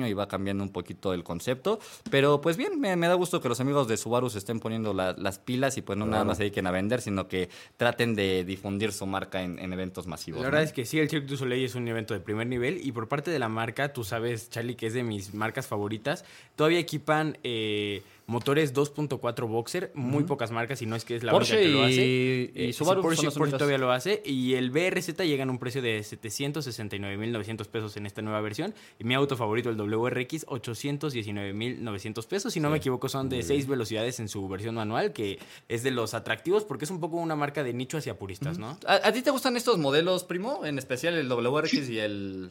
año y va cambiando un poquito el concepto. Pero pues bien, me, me da gusto que los amigos de Subaru se estén poniendo la, las pilas y pues no claro. nada más se dediquen a vender, sino que traten de difundir su marca en, en eventos masivos. La verdad ¿no? es que sí, el Cirque du Soleil es un evento de primer nivel y por parte de la marca, tú sabes, Charlie, que es de mis marcas favoritas, todavía equipan eh, motores dos punto cuatro Boxer, muy uh-huh. pocas marcas, y no es que es la Porsche única que lo hace. Y, y eh, Subaru sí, Porsche, son Porsche todavía lo hace, y el B R Z llega en un precio de setecientos sesenta y nueve mil novecientos pesos en esta nueva versión, y mi auto favorito, el W R X, ochocientos diecinueve mil novecientos pesos, si no sí. me equivoco, son de seis velocidades en su versión manual, que es de los atractivos porque es un poco una marca de nicho hacia puristas, ¿no? ¿A, a ti te gustan estos modelos, primo? En especial el W R X sí. y el...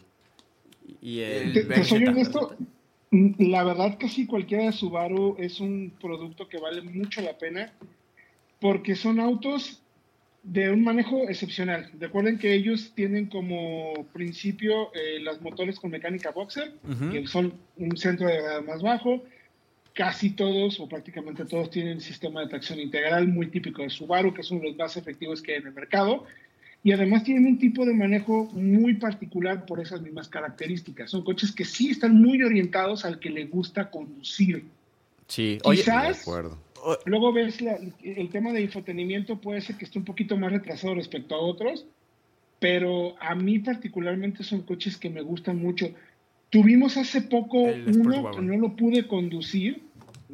Y el te, te soy honesto, la verdad casi cualquiera de Subaru es un producto que vale mucho la pena porque son autos de un manejo excepcional. Recuerden que ellos tienen como principio eh, los motores con mecánica Boxer, uh-huh. que son un centro de gravedad más bajo. Casi todos, o prácticamente todos, tienen sistema de tracción integral muy típico de Subaru, que es uno de los más efectivos que hay en el mercado. Y además tienen un tipo de manejo muy particular por esas mismas características. Son coches que sí están muy orientados al que le gusta conducir. Sí, oye, quizás, de acuerdo. Luego ves la, el tema de infotenimiento puede ser que esté un poquito más retrasado respecto a otros, pero a mí particularmente son coches que me gustan mucho. Tuvimos hace poco uno que no lo pude conducir,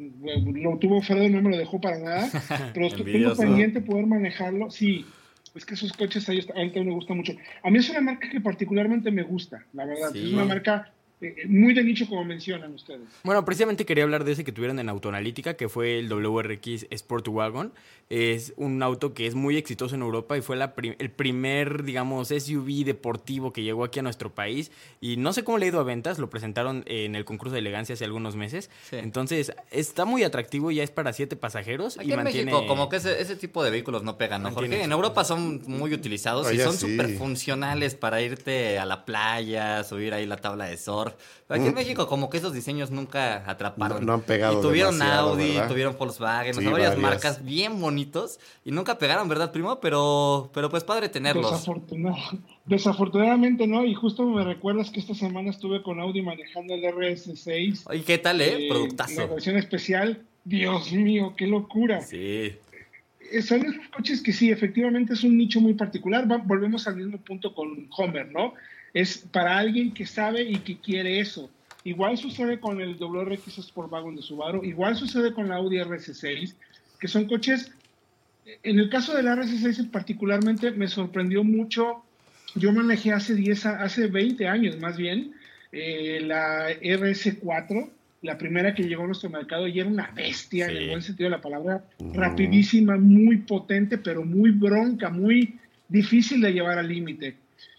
lo tuvo Fredo, no me lo dejó para nada, pero tengo pendiente poder manejarlo. Sí, es que esos coches ahí ahorita me gustan mucho. A mí es una marca que particularmente me gusta, la verdad. Sí. Es una marca eh, muy de nicho, como mencionan ustedes. Bueno, precisamente quería hablar de ese que tuvieron en Autoanalítica, que fue el W R X Sport Wagon. Es un auto que es muy exitoso en Europa y fue la prim- el primer, digamos, S U V deportivo que llegó aquí a nuestro país. Y no sé cómo le ha ido a ventas, lo presentaron en el concurso de elegancia hace algunos meses. Sí. Entonces, está muy atractivo, ya es para siete pasajeros. Aquí y en mantiene... México, como que ese, ese tipo de vehículos no pegan, ¿no? Porque en Europa son muy utilizados Oye, y son súper sí. funcionales para irte a la playa, subir ahí la tabla de surf. Pero aquí mm. en México, como que esos diseños nunca atraparon. No, no han pegado y tuvieron Audi, ¿verdad? tuvieron Volkswagen, sí, o sea, varias, varias marcas bien bonitas y nunca pegaron, ¿verdad, primo? Pero, pero pues padre tenerlos. Desafortunado. Desafortunadamente no, y justo me recuerdas que esta semana estuve con Audi manejando el R S seis. ¿Y qué tal, eh? eh Productazo. La versión especial. Dios mío, qué locura. Sí. Son esos coches que sí, efectivamente es un nicho muy particular. Va, volvemos al mismo punto con Homer, ¿no? Es para alguien que sabe y que quiere eso. Igual sucede con el W R X Sportwagon de Subaru, igual sucede con la Audi R S seis, que son coches. En el caso del R S seis particularmente me sorprendió mucho. Yo manejé hace diez, hace veinte años más bien, eh, la R S cuatro, la primera que llegó a nuestro mercado, y era una bestia, sí. en el buen sentido de la palabra, uh-huh. rapidísima, muy potente, pero muy bronca, muy difícil de llevar al límite.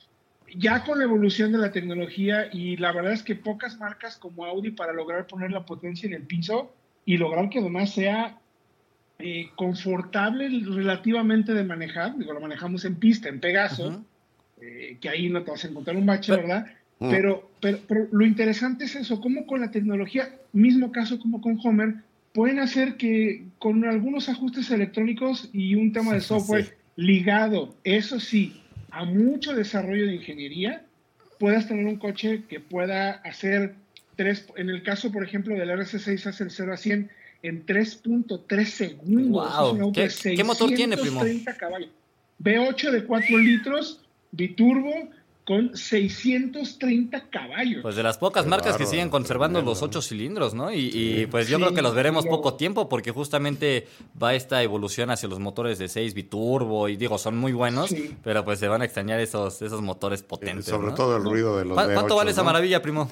Ya con la evolución de la tecnología, y la verdad es que pocas marcas como Audi para lograr poner la potencia en el piso y lograr que además sea Eh, confortable relativamente de manejar, digo, lo manejamos en pista, en Pegaso, uh-huh. eh, que ahí no te vas a encontrar un bache, pero, ¿verdad? Uh-huh. Pero, pero, pero lo interesante es eso, cómo con la tecnología, mismo caso como con Homer, pueden hacer que con algunos ajustes electrónicos y un tema de software sí. ligado, eso sí, a mucho desarrollo de ingeniería, puedas tener un coche que pueda hacer tres, en el caso, por ejemplo, del R S seis, hace el cero a cien en tres punto tres segundos. Wow. Es un auto ¿Qué, de ¿Qué motor tiene, primo? Caballos. V ocho de cuatro litros, biturbo, con seiscientos treinta caballos. Pues de las pocas Qué marcas bárbaro, que siguen conservando los ocho cilindros, ¿no? Y, y pues yo sí, creo que los veremos lo... poco tiempo, porque justamente va esta evolución hacia los motores de seis biturbo, y digo, son muy buenos, sí. pero pues se van a extrañar esos, esos motores potentes, sí, sobre ¿no? todo el ruido de los V ocho. ¿Cuánto vale ¿no? esa maravilla, primo?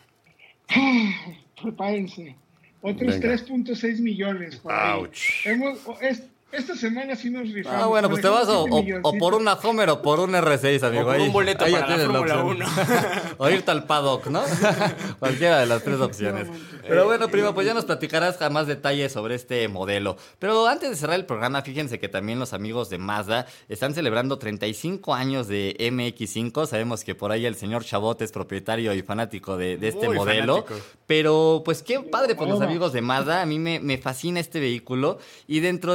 Prepárense. Otros tres punto seis millones. Ouch. Hemos, es, esta semana sí nos rifamos. Ah, bueno, pues te vas o, o, o por una Homer o por un R seis, amigo. O por ahí, un boleto ahí para la Fórmula uno. O irte al paddock, ¿no? Cualquiera de las tres opciones. Pero bueno, primo, pues ya nos platicarás más detalles sobre este modelo. Pero antes de cerrar el programa, fíjense que también los amigos de Mazda están celebrando treinta y cinco años de M X cinco. Sabemos que por ahí el señor Chabot es propietario y fanático de, de este Muy modelo. Fanático. Pero pues qué padre por los amigos de Mazda. A mí me, me fascina este vehículo. Y dentro de los productos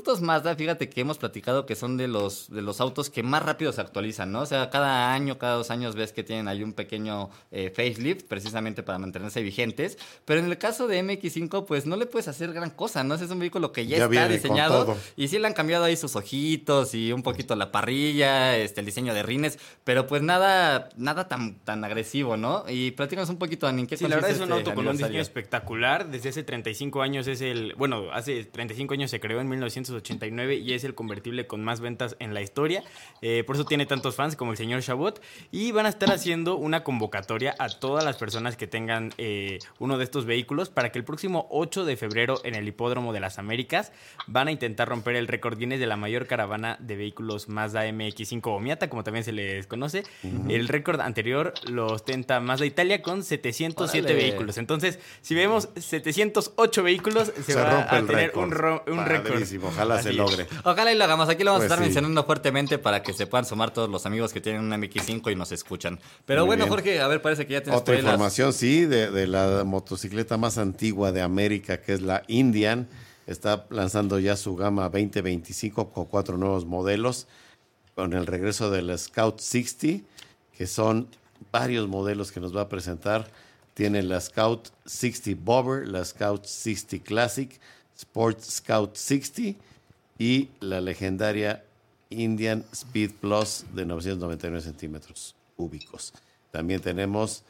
autos Mazda, fíjate que hemos platicado que son de los, de los autos que más rápido se actualizan, ¿no? O sea, cada año, cada dos años ves que tienen ahí un pequeño eh, facelift, precisamente para mantenerse vigentes. Pero en el caso de M X cinco, pues no le puedes hacer gran cosa, ¿no? Es un vehículo que ya, ya está diseñado. Y sí le han cambiado ahí sus ojitos y un poquito la parrilla, este, el diseño de rines, pero pues nada, nada tan, tan agresivo, ¿no? Y platícanos un poquito, Dani, ¿en qué Sí, la verdad es un este auto con un diseño espectacular. Desde hace treinta y cinco años es el... Bueno, hace treinta y cinco años se creó en mil novecientos ochenta y nueve y es el convertible con más ventas en la historia. Eh, por eso tiene tantos fans como el señor Chabot. Y van a estar haciendo una convocatoria a todas las personas que tengan eh, uno de estos vehículos para que el próximo ocho de febrero en el Hipódromo de las Américas van a intentar romper el récord Guinness de la mayor caravana de vehículos Mazda M X cinco o Miata, como también se les conoce. Uh-huh. El récord anterior lo ostenta Mazda Italia con setecientos siete ¡Órale! Vehículos. Entonces, si vemos setecientos ocho vehículos, se, se va a tener récord. un, ro- un récord. Ojalá Así se logre. Es. Ojalá y lo hagamos. Aquí lo vamos pues a estar sí. mencionando fuertemente para que se puedan sumar todos los amigos que tienen un M X cinco y nos escuchan. Pero Muy bueno, bien. Jorge, a ver, parece que ya tienes otra información, las... sí, de, de la motocicleta más antigua de América, que es la Indian. Está lanzando ya su gama veinte veinticinco con cuatro nuevos modelos, con el regreso del Scout sesenta, que son varios modelos que nos va a presentar. Tiene la Scout sesenta Bobber, la Scout sesenta Classic, Sport Scout sesenta y la legendaria Indian Speed Plus de novecientos noventa y nueve centímetros cúbicos. También tenemos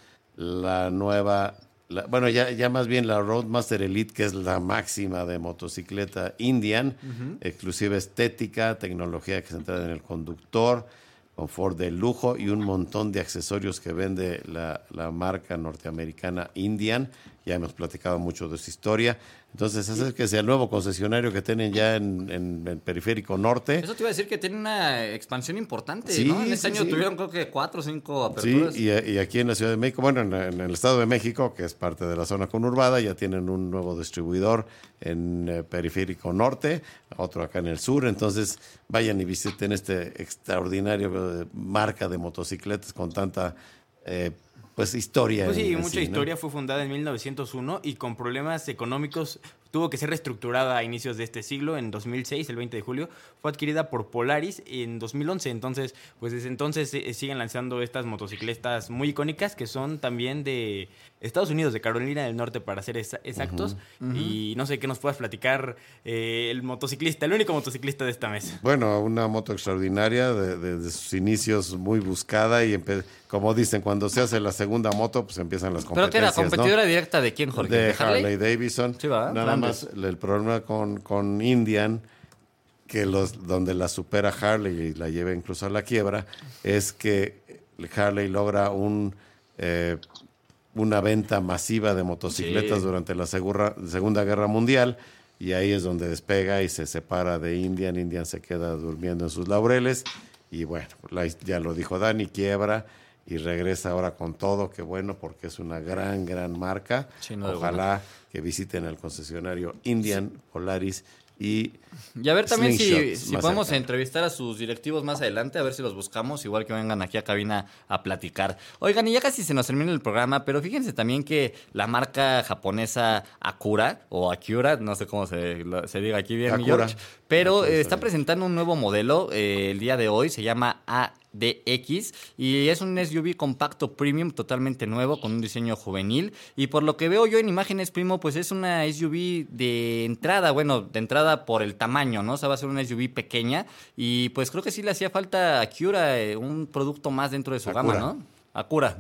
la nueva, la, bueno, ya, ya más bien la Roadmaster Elite, que es la máxima de motocicleta Indian, uh-huh. exclusiva estética, tecnología que se centra en el conductor, confort de lujo y un montón de accesorios que vende la, la marca norteamericana Indian. Ya hemos platicado mucho de su historia. Entonces, ese es que sea el nuevo concesionario que tienen ya en, en el Periférico Norte. Eso te iba a decir que tiene una expansión importante, sí, ¿no? En este sí, año sí. tuvieron creo que cuatro o cinco aperturas. Sí, y, y aquí en la Ciudad de México, bueno, en, en el Estado de México, que es parte de la zona conurbada, ya tienen un nuevo distribuidor en eh, Periférico Norte, otro acá en el sur. Entonces, vayan y visiten este extraordinario eh, marca de motocicletas con tanta... Eh, Pues historia. Pues sí, en, mucha sí, historia. ¿no? Fue fundada en mil novecientos uno y con problemas económicos tuvo que ser reestructurada a inicios de este siglo. En dos mil seis, el veinte de julio, fue adquirida por Polaris en dos mil once. Entonces, pues desde entonces eh, siguen lanzando estas motocicletas muy icónicas que son también de Estados Unidos, de Carolina del Norte, para ser ex- exactos. Uh-huh. Y no sé qué nos puedas platicar eh, el motociclista, el único motociclista de esta mesa. Bueno, una moto extraordinaria, de, de, de sus inicios muy buscada y empe- como dicen, cuando se hace la segunda moto, pues empiezan las competencias. ¿Pero que era competidora, ¿no? Directa de quién, Jorge? De, ¿De Harley? Harley Davidson. Sí, va. Nada Grandes. Más el problema con, con Indian, que los donde la supera Harley y la lleva incluso a la quiebra, es que Harley logra un eh, una venta masiva de motocicletas sí. durante la segura, Segunda Guerra Mundial, y ahí es donde despega y se separa de Indian. Indian se queda durmiendo en sus laureles y bueno, la, ya lo dijo Dani, quiebra y regresa ahora con todo, que bueno, porque es una gran, gran marca. Sí, no Ojalá que visiten el concesionario Indian, sí. Polaris y Y a ver también si, si podemos cercano. entrevistar a sus directivos más adelante, a ver si los buscamos, igual que vengan aquí a cabina a platicar. Oigan, y ya casi se nos termina el programa, pero fíjense también que la marca japonesa Acura, o Acura, no sé cómo se, se diga aquí bien, George, pero eh, está presentando un nuevo modelo eh, el día de hoy, se llama A D X y es un S U V compacto premium totalmente nuevo con un diseño juvenil, y por lo que veo yo en imágenes, primo, pues es una S U V de entrada, bueno, de entrada por el tamaño, ¿no? O sea, va a ser una S U V pequeña y pues creo que sí le hacía falta a Acura eh, un producto más dentro de su Acura. gama, ¿no? Acura.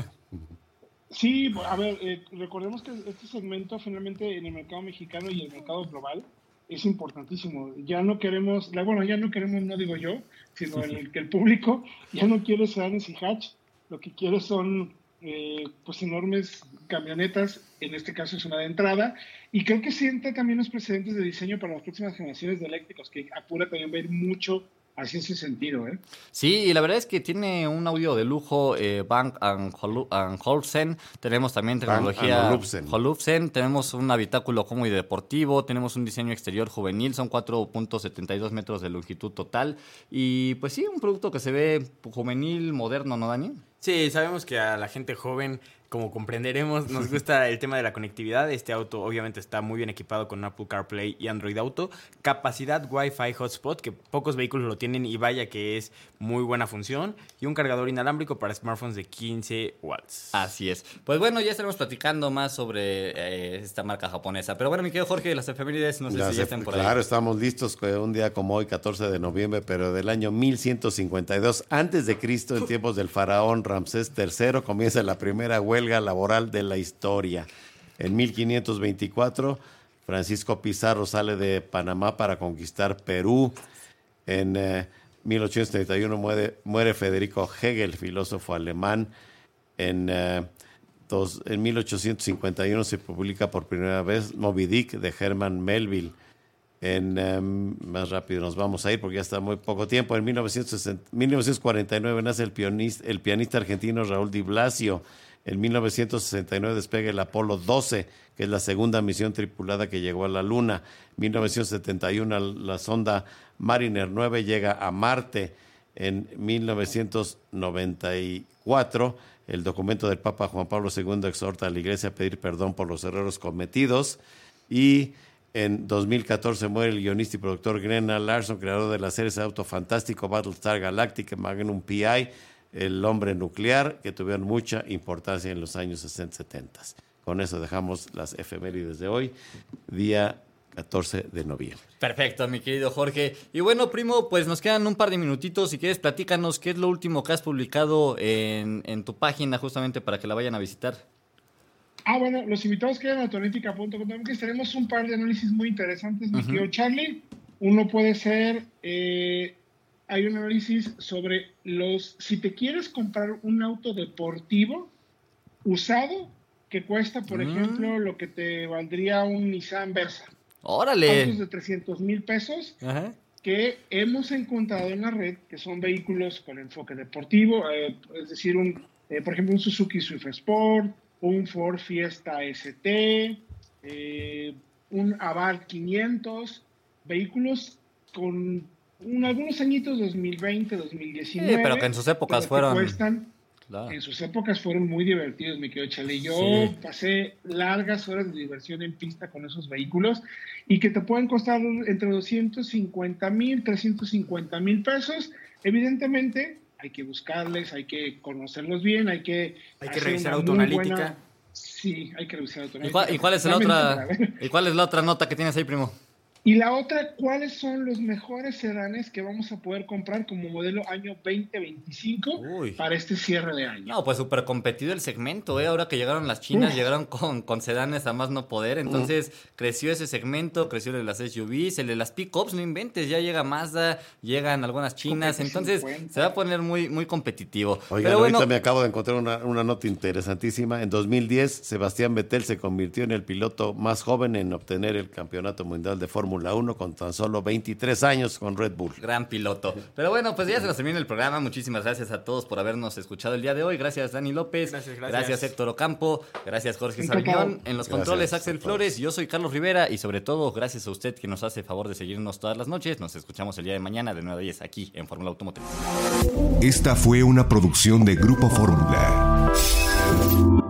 Sí, a ver, eh, recordemos que este segmento finalmente en el mercado mexicano y el mercado global es importantísimo. Ya no queremos, bueno, ya no queremos, no digo yo, sino el, que el público ya no quiere sedanes y hatch, lo que quiere son eh, pues enormes camionetas, en este caso es una de entrada, y creo que sienta también los precedentes de diseño para las próximas generaciones de eléctricos, que Acura también va a ir mucho hacia ese sentido, ¿eh? Sí, y la verdad es que tiene un audio de lujo, eh, Bang and Olufsen, tenemos también tecnología Olufsen, tenemos un habitáculo cómodo y deportivo, tenemos un diseño exterior juvenil, son cuatro punto setenta y dos metros de longitud total, y pues sí, un producto que se ve juvenil, moderno, ¿no, Dani? Sí, sabemos que a la gente joven Como comprenderemos, nos gusta el tema de la conectividad. Este auto obviamente está muy bien equipado con Apple CarPlay y Android Auto. Capacidad Wi-Fi Hotspot, que pocos vehículos lo tienen y vaya que es muy buena función. Y un cargador inalámbrico para smartphones de quince watts. Así es. Pues bueno, ya estaremos platicando más sobre eh, esta marca japonesa. Pero bueno, mi querido Jorge, las efemérides, no sé Las si ya ef- están por claro, ahí. estamos listos con un día como hoy, catorce de noviembre, pero del año mil ciento cincuenta y dos antes de Cristo, en tiempos del faraón Ramsés tercero, comienza la primera huelga laboral de la historia. En mil quinientos veinticuatro, Francisco Pizarro sale de Panamá para conquistar Perú. En eh, mil ochocientos treinta y uno muere, muere Federico Hegel, filósofo alemán. En, eh, dos, en mil ochocientos cincuenta y uno se publica por primera vez Moby Dick de Herman Melville. En, um, más rápido nos vamos a ir porque ya está muy poco tiempo. En mil novecientos cuarenta y nueve nace el pianista, el pianista argentino Raúl Di Blasio. En mil novecientos sesenta y nueve despega el Apolo doce, que es la segunda misión tripulada que llegó a la Luna. En mil novecientos setenta y uno la sonda Mariner nueve llega a Marte. En mil novecientos noventa y cuatro el documento del Papa Juan Pablo segundo exhorta a la Iglesia a pedir perdón por los errores cometidos. Y en dos mil catorce muere el guionista y productor Glenn Larson, creador de la serie de auto fantástico Battlestar Galactica, Magnum P I, el hombre nuclear, que tuvieron mucha importancia en los años sesenta y setenta. Con eso dejamos las efemérides de hoy, día catorce de noviembre. Perfecto, mi querido Jorge. Y bueno, primo, pues nos quedan un par de minutitos. Si quieres, platícanos qué es lo último que has publicado en, en tu página, justamente para que la vayan a visitar. Ah, bueno, los invitados quedan a autonética punto com. Tenemos un par de análisis muy interesantes, mi querido Charlie. Uno puede ser, eh, hay un análisis sobre los, si te quieres comprar un auto deportivo usado, que cuesta, por Mm. ejemplo, lo que te valdría un Nissan Versa. ¡Órale! Autos de trescientos mil pesos. Ajá. Que hemos encontrado en la red, que son vehículos con enfoque deportivo, eh, es decir, un, eh, por ejemplo, un Suzuki Swift Sport, un Ford Fiesta S T, eh, un Abarth quinientos, vehículos con un, algunos añitos, dos mil veinte, dos mil diecinueve. Sí, pero que en sus épocas fueron... Cuestan, claro. En sus épocas fueron muy divertidos, mi querido Charlie. Yo Sí. pasé largas horas de diversión en pista con esos vehículos y que te pueden costar entre doscientos cincuenta mil, trescientos cincuenta mil pesos. Evidentemente, hay que buscarles, hay que conocerlos bien, hay que... Hay que hacer revisar una muy autoanalítica. buena- Sí, hay que revisar ¿Y autoanalítica. cuál, y cuál es la Realmente otra, para ver. ¿Y cuál es la otra nota que tienes ahí, primo? Y la otra, ¿cuáles son los mejores sedanes que vamos a poder comprar como modelo año veinte veinticinco Uy. para este cierre de año? No, pues súper competido el segmento, ¿eh? Ahora que llegaron las chinas, Uf. llegaron con, con sedanes a más no poder. Entonces, creció ese segmento, creció el de las S U Vs, el de las pick-ups, no inventes. Ya llega Mazda, llegan algunas chinas. Coupé Entonces, cincuenta. se va a poner muy, muy competitivo. Oigan, Pero bueno, ahorita me acabo de encontrar una, una nota interesantísima. En dos mil diez, Sebastián Vettel se convirtió en el piloto más joven en obtener el campeonato mundial de Fórmula uno con tan solo veintitrés años con Red Bull. gran piloto. Pero bueno, pues ya se nos termina el programa. Muchísimas gracias a todos por habernos escuchado el día de hoy. Gracias, Dani López. Gracias, gracias. Héctor Ocampo. Gracias, Jorge Encantado. Sarmión. En los Gracias controles, a Axel todos. Flores. Yo soy Carlos Rivera. Y sobre todo, gracias a usted que nos hace favor de seguirnos todas las noches. Nos escuchamos el día de mañana de nueve a diez aquí en Fórmula Automotriz. Esta fue una producción de Grupo Fórmula.